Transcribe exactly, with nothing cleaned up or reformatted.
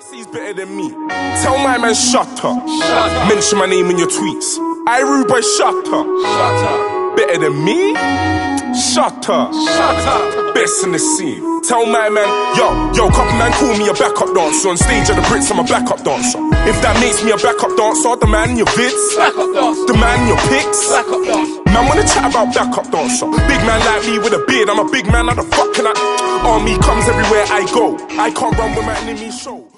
He's better than me. Tell my man shut up. Shut up. Mention my name in your tweets. I rude boy, shut up. Shut up. Better than me? Shut up. Shut up. Best in the scene. Tell my man, yo, yo, couple man call me a backup dancer. On stage at the Brits, I'm a backup dancer. If that makes me a backup dancer, the man in your vids, backup dancer. The man in your pics, backup dancer. Man wanna chat about backup dancer. Big man like me with a beard, I'm a big man, how the fuck can I? Army comes everywhere I go. I can't run with my enemy show.